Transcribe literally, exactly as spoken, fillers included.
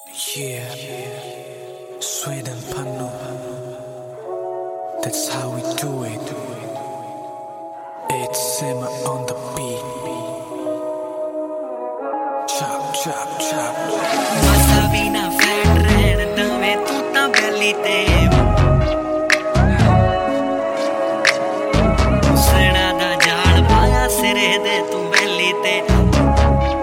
Yeah, Sweden Pano. That's how we do it. It's Simmer on the beat. Chop, chop, chop. Masa bina flat रहन दਵੇਂ ਤੂੰ ਤਾਂ ਬੈਲੀ ਤੇ